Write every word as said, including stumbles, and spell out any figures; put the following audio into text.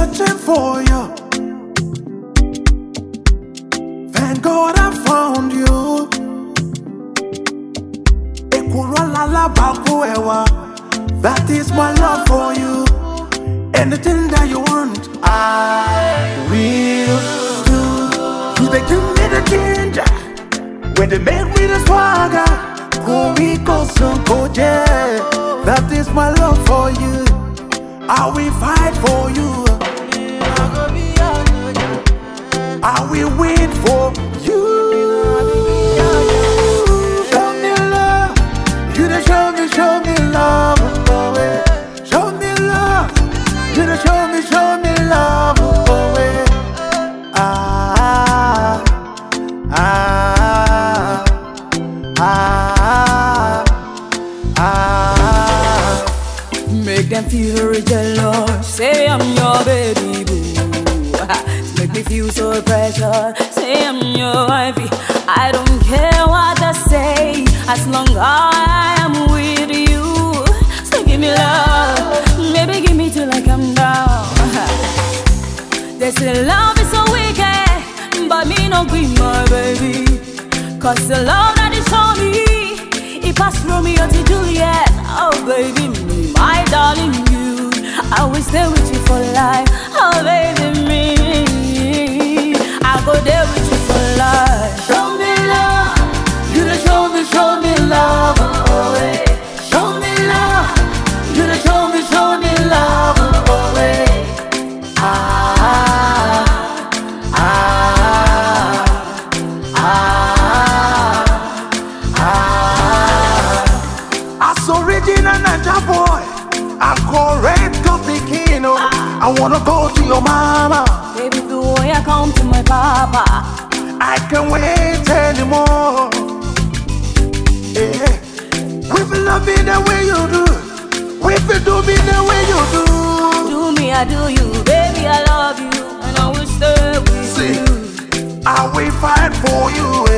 searching for you. Thank God I found you. That is my love for you. Anything that you want, I will do. You they give me the ginger, when they make me the swagger. Go we go so go yeah. That is my love for you. I will fight for you. I will win for you. Show me love. You done show me, show me love. Oh, yeah. Show me love. You done show me, show me love. Oh, yeah. Ah, ah, ah, ah, ah. Make them feel jealous. Say I'm your baby boo. Make me feel so precious. Say I'm your wifey. I don't care what they say, as long as I am with you. So give me love, maybe give me till I come down. They say love is so wicked, but me no green, my baby. Cause the love that is for me, it passed Romeo to Juliet. Oh baby, my darling, you, I will stay with you for life. Oh baby, me, I'll go there with you for life. Show me love. You done show me, show me love. Oh, yeah. Show me love. You done show me, show me love. Oh, yeah. Ah, ah, ah, ah. As original Naija boy, I correct to begin. I wanna go to your mama. Baby, the way I come to my papa, I can't wait anymore. Yeah. If you love me the way you do, if you do me the way you do, do me, I do you, baby, I love you, and I will stay with see, you. I will fight for you.